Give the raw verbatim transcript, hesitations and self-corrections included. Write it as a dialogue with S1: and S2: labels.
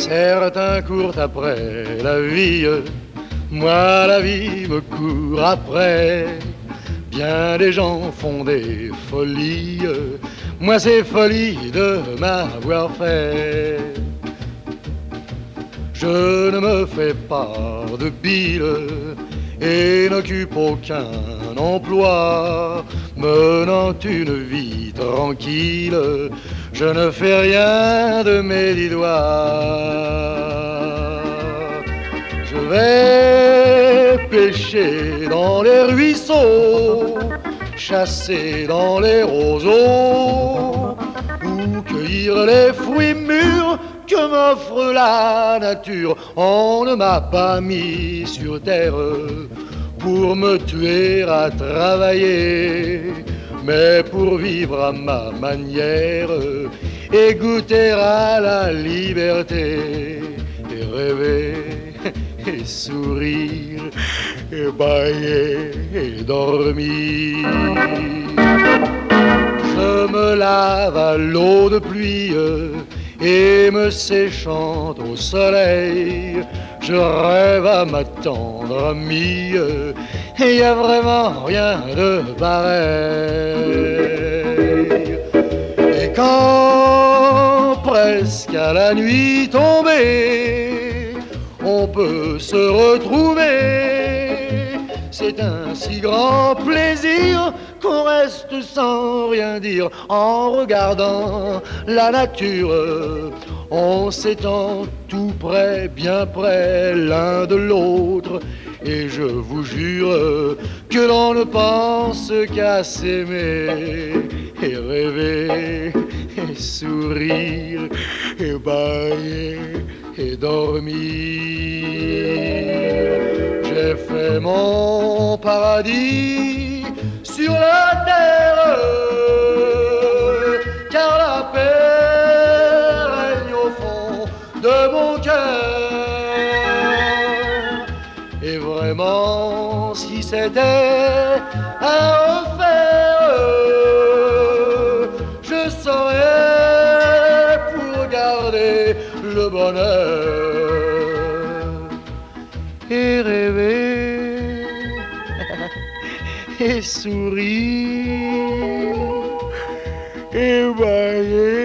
S1: Certains courent après la vie, moi la vie me court après. Bien des gens font des folies, moi c'est folie de m'avoir fait. Je ne me fais pas de bile et n'occupe aucun emploi, menant une vie tranquille, je ne fais rien de mes dix doigts. Je vais pêcher dans les ruisseaux, chasser dans les roseaux, ou cueillir les fruits mûrs que m'offre la nature. On ne m'a pas mis sur terre pour me tuer à travailler, mais pour vivre à ma manière et goûter à la liberté, et rêver et sourire et bailler et dormir. Je me lave à l'eau de pluie et me séchant au soleil, je rêve à ma tendre amie, et y a vraiment rien de pareil. Et quand presque à la nuit tombée, on peut se retrouver, c'est un si grand plaisir qu'on reste sans rien dire en regardant la nature. On s'étend tout près, bien près l'un de l'autre, et je vous jure que l'on ne pense qu'à s'aimer et rêver et sourire et bailler et dormir. J'ai fait mon paradis sur la terre, car la paix règne au fond de mon cœur. Et vraiment, si c'était à refaire, je saurais pour garder le bonheur et rêver et sourire et bailler